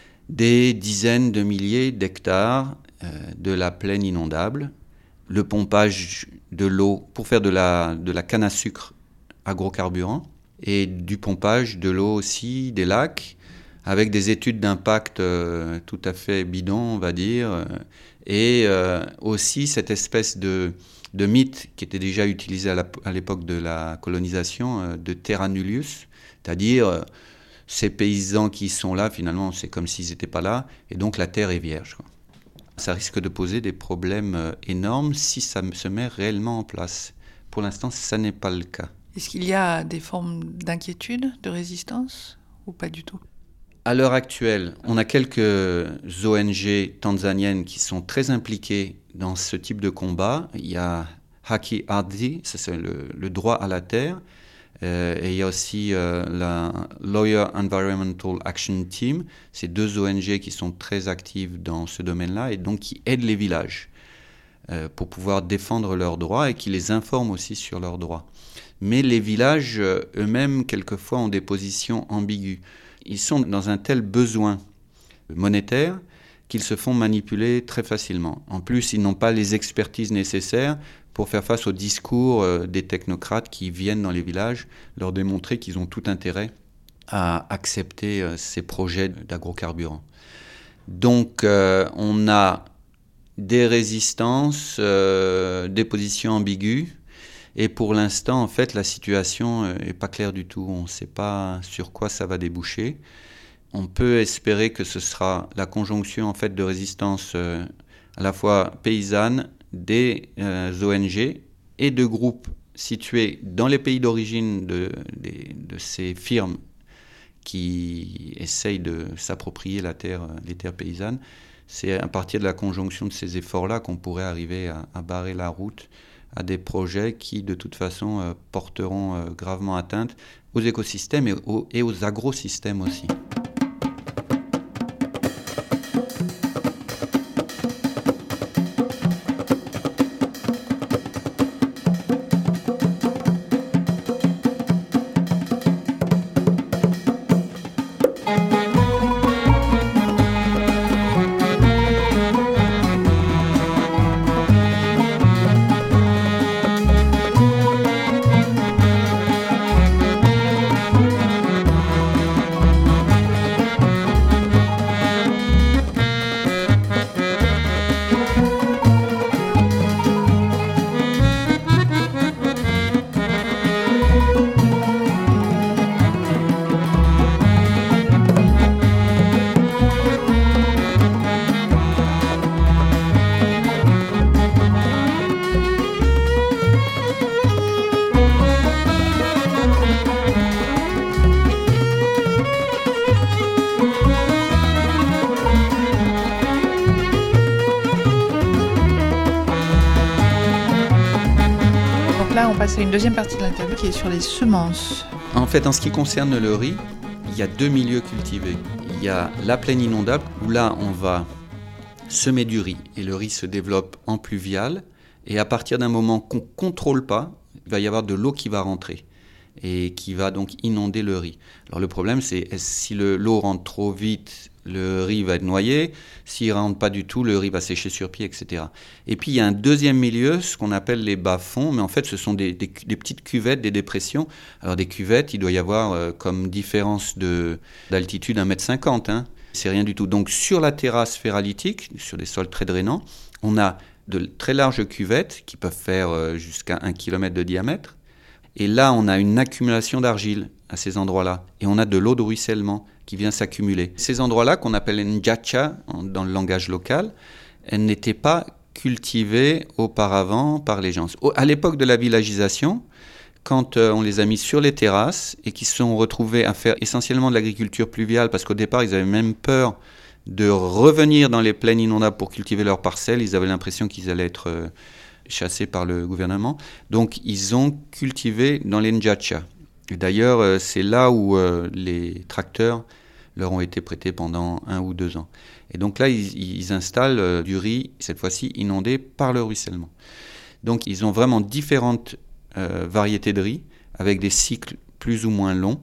des dizaines de milliers d'hectares euh, de la plaine inondable, le pompage de l'eau pour faire de la, de la canne à sucre agrocarburant et du pompage de l'eau aussi des lacs avec des études d'impact euh, tout à fait bidons, on va dire, et euh, aussi cette espèce de, de mythe qui était déjà utilisé à, la, à l'époque de la colonisation euh, de terra nullius, c'est-à-dire euh, ces paysans qui sont là, finalement, c'est comme s'ils n'étaient pas là, et donc la terre est vierge, quoi. Ça risque de poser des problèmes énormes si ça se met réellement en place. Pour l'instant, ça n'est pas le cas. Est-ce qu'il y a des formes d'inquiétude, de résistance, ou pas du tout ? À l'heure actuelle, on a quelques O N G tanzaniennes qui sont très impliquées dans ce type de combat. Il y a Haki Ardhi, c'est le, le droit à la terre. Euh, et il y a aussi euh, la Lawyer Environmental Action Team, ces deux O N G qui sont très actives dans ce domaine-là et donc qui aident les villages euh, pour pouvoir défendre leurs droits et qui les informent aussi sur leurs droits. Mais les villages euh, eux-mêmes, quelquefois, ont des positions ambiguës. Ils sont dans un tel besoin monétaire qu'ils se font manipuler très facilement. En plus, ils n'ont pas les expertises nécessaires pour faire face au discours euh, des technocrates qui viennent dans les villages leur démontrer qu'ils ont tout intérêt à accepter euh, ces projets d'agrocarburants. Donc euh, on a des résistances, euh, des positions ambiguës, et pour l'instant, en fait, la situation n'est pas claire du tout. On ne sait pas sur quoi ça va déboucher. On peut espérer que ce sera la conjonction en fait, de résistance euh, à la fois paysanne, des euh, O N G et de groupes situés dans les pays d'origine de, de, de ces firmes qui essayent de s'approprier la terre, les terres paysannes. C'est à partir de la conjonction de ces efforts-là qu'on pourrait arriver à, à barrer la route à des projets qui, de toute façon, euh, porteront euh, gravement atteinte aux écosystèmes et aux, et aux agrosystèmes aussi. passe à une deuxième partie de l'interview qui est sur les semences. En fait, en ce qui concerne le riz, il y a deux milieux cultivés. Il y a la plaine inondable, où là, on va semer du riz. Et le riz se développe en pluvial. Et à partir d'un moment qu'on ne contrôle pas, il va y avoir de l'eau qui va rentrer et qui va donc inonder le riz. Alors le problème, c'est si le, l'eau rentre trop vite, le riz va être noyé. S'il ne rentre pas du tout, le riz va sécher sur pied, et cetera. Et puis il y a un deuxième milieu, ce qu'on appelle les bas-fonds, mais en fait ce sont des, des, des petites cuvettes, des dépressions. Alors des cuvettes, il doit y avoir euh, comme différence de, d'altitude un mètre cinquante. Hein. C'est rien du tout. Donc sur la terrasse ferralitique, sur des sols très drainants, on a de très larges cuvettes qui peuvent faire euh, jusqu'à un kilomètre de diamètre. Et là, on a une accumulation d'argile à ces endroits-là. Et on a de l'eau de ruissellement qui vient s'accumuler. Ces endroits-là, qu'on appelle njacha dans le langage local, elles n'étaient pas cultivées auparavant par les gens. À l'époque de la villagisation, quand on les a mis sur les terrasses et qu'ils se sont retrouvés à faire essentiellement de l'agriculture pluviale, parce qu'au départ, ils avaient même peur de revenir dans les plaines inondables pour cultiver leurs parcelles, ils avaient l'impression qu'ils allaient être chassés par le gouvernement. Donc, ils ont cultivé dans les njacha. Et d'ailleurs, c'est là où les tracteurs leur ont été prêtés pendant un ou deux ans. Et donc là, ils, ils installent du riz, cette fois-ci inondé par le ruissellement. Donc, ils ont vraiment différentes euh, variétés de riz, avec des cycles plus ou moins longs,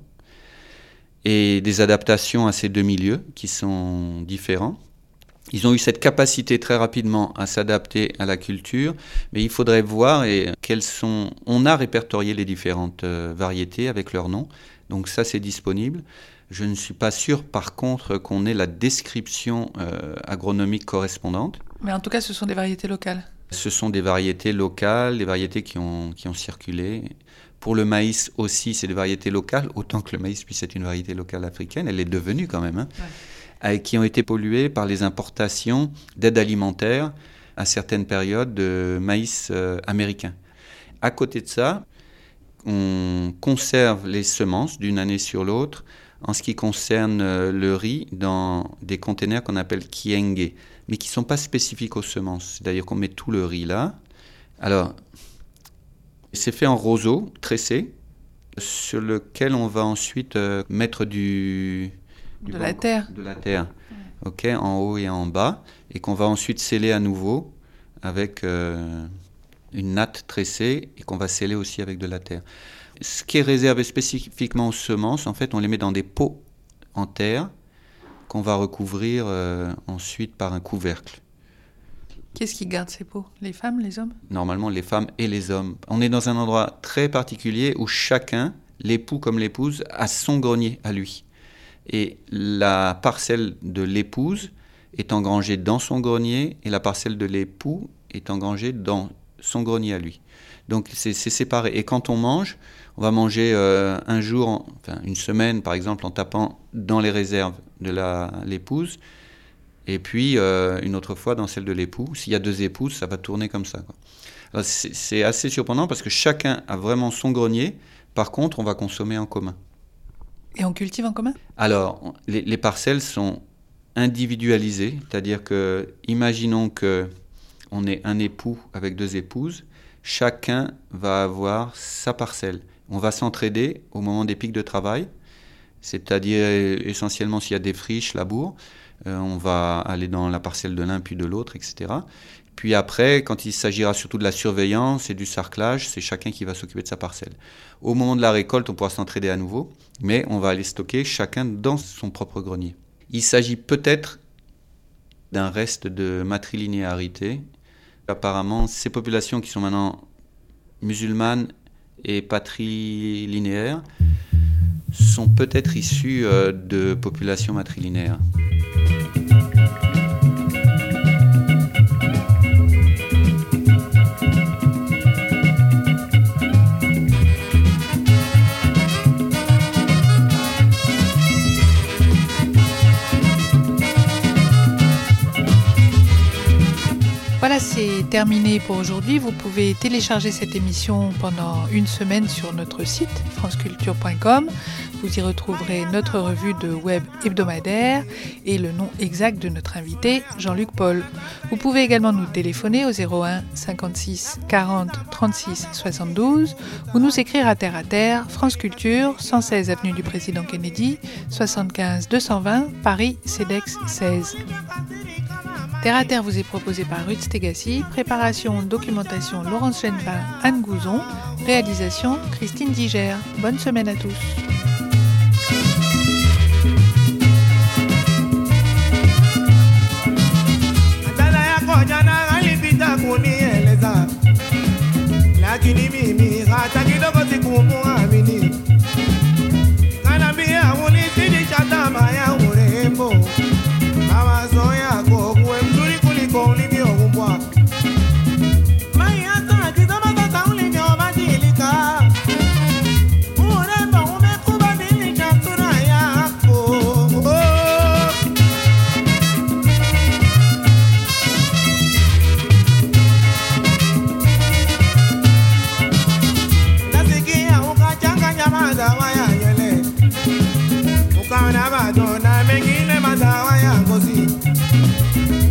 et des adaptations à ces deux milieux qui sont différents. Ils ont eu cette capacité très rapidement à s'adapter à la culture, mais il faudrait voir et quelles sont... On a répertorié les différentes euh, variétés avec leurs noms, donc ça c'est disponible. Je ne suis pas sûr par contre qu'on ait la description euh, agronomique correspondante. Mais en tout cas ce sont des variétés locales. Ce sont des variétés locales, des variétés qui ont, qui ont circulé. Pour le maïs aussi, c'est des variétés locales, autant que le maïs puisse être une variété locale africaine, elle est devenue quand même, hein. Ouais. Qui ont été pollués par les importations d'aide alimentaire à certaines périodes de maïs euh, américain. À côté de ça, on conserve les semences d'une année sur l'autre en ce qui concerne euh, le riz dans des containers qu'on appelle kienge, mais qui ne sont pas spécifiques aux semences. C'est-à-dire qu'on met tout le riz là. Alors, c'est fait en roseau, tressé, sur lequel on va ensuite euh, mettre du... De la terre. De la terre, ok, en haut et en bas, et qu'on va ensuite sceller à nouveau avec euh, une natte tressée et qu'on va sceller aussi avec de la terre. Ce qui est réservé spécifiquement aux semences, en fait, on les met dans des pots en terre qu'on va recouvrir euh, ensuite par un couvercle. Qu'est-ce qui garde ces pots ? Les femmes, les hommes ? Normalement, les femmes et les hommes. On est dans un endroit très particulier où chacun, l'époux comme l'épouse, a son grenier à lui. Et la parcelle de l'épouse est engrangée dans son grenier et la parcelle de l'époux est engrangée dans son grenier à lui. Donc c'est, c'est séparé. Et quand on mange, on va manger euh, un jour, en, enfin une semaine par exemple, en tapant dans les réserves de la, l'épouse, et puis euh, une autre fois dans celle de l'époux. S'il y a deux épouses, ça va tourner comme ça, quoi. Alors c'est, c'est assez surprenant parce que chacun a vraiment son grenier. Par contre, on va consommer en commun. Et on cultive en commun ? Alors, les, les parcelles sont individualisées, c'est-à-dire que, imaginons qu'on ait un époux avec deux épouses, chacun va avoir sa parcelle. On va s'entraider au moment des pics de travail, c'est-à-dire essentiellement s'il y a des friches, labours, euh, on va aller dans la parcelle de l'un puis de l'autre, et cetera. Puis après, quand il s'agira surtout de la surveillance et du sarclage, c'est chacun qui va s'occuper de sa parcelle. Au moment de la récolte, on pourra s'entraider à nouveau, mais on va aller stocker chacun dans son propre grenier. Il s'agit peut-être d'un reste de matrilinéarité. Apparemment, ces populations qui sont maintenant musulmanes et patrilinéaires sont peut-être issues de populations matrilinéaires. Voilà, c'est c'est terminé pour aujourd'hui. Vous pouvez télécharger cette émission pendant une semaine sur notre site franceculture point com. Vous y retrouverez notre revue de web hebdomadaire et le nom exact de notre invité, Jean-Luc Paul. Vous pouvez également nous téléphoner au zéro un cinquante-six quarante trente-six soixante-douze ou nous écrire à Terre à Terre, France Culture, cent seize avenue du Président Kennedy, soixante-quinze deux cent vingt, Paris, CEDEX seize. Terre à Terre vous est proposé par Ruth Stegassi, préparation, documentation Laurence Genevin, Anne Gouzon, réalisation Christine Digère. Bonne semaine à tous. Lakini mimi hata kidogo sikumuamini, kanambia unizidisha tamaa ya urembo, mawazo yako kuwe mzuri kuliko ulivyoumbwa. Maisha kizama sasa ulivyobadilika, urembo umekubadilisha sura yako. Oh. Nasikia ukachanganya madawa ya nywele, ukaona bado na mengine madawa ya ngozi.